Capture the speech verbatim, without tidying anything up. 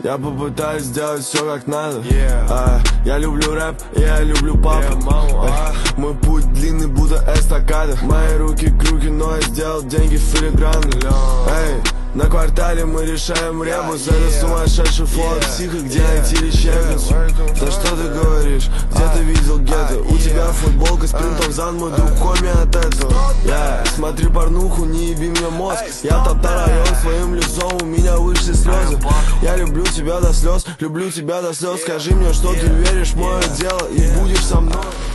Я попытаюсь сделать все как надо. yeah. а, Я люблю рэп, я люблю папу. yeah, маму, а. Мой путь длинный, будто эстакада. Мои руки круги, но я сделал деньги филигранно. Эй, на квартале мы решаем ребус. yeah, Это сумасшедший флот, yeah, психо, где yeah, найти речевницу? yeah, Да что ты говоришь, где ты видел гетто? У тебя футболка с принтом зан, мой друг коми от этого. yeah. Смотри порнуху, не еби мне мозг. Я топтал район своим лицом, у меня вышли слезы. Я люблю тебя до слез, люблю тебя до слез. Скажи мне, что ты веришь в мое дело и будешь со мной.